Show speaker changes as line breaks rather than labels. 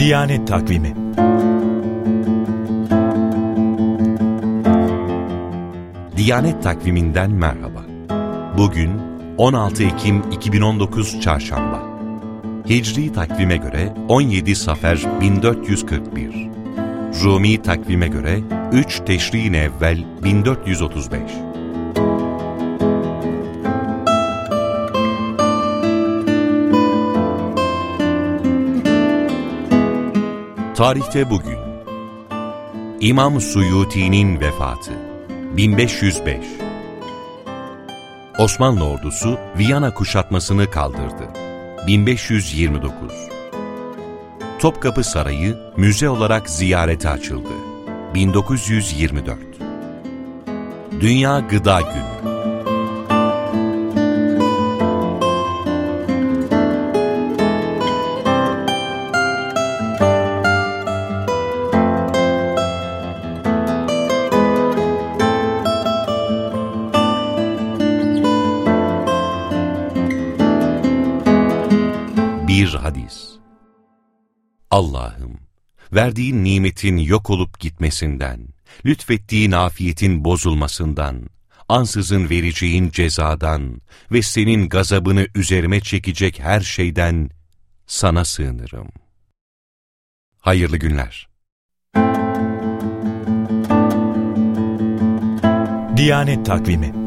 Diyanet Takvimi.
Diyanet Takvimi'nden merhaba. Bugün 16 Ekim 2019 Çarşamba. Hicri takvime göre 17 Safer 1441. Rumi takvime göre 3 Teşrin-i Evvel 1435. Tarihte bugün İmam Suyuti'nin vefatı 1505. Osmanlı ordusu Viyana kuşatmasını kaldırdı 1529. Topkapı Sarayı müze olarak ziyarete açıldı 1924. Dünya Gıda Günü. Bir hadis. Allah'ım, verdiğin nimetin yok olup gitmesinden, lütfettiğin afiyetin bozulmasından, ansızın vereceğin cezadan ve senin gazabını üzerime çekecek her şeyden sana sığınırım. Hayırlı günler.
Diyanet Takvimi.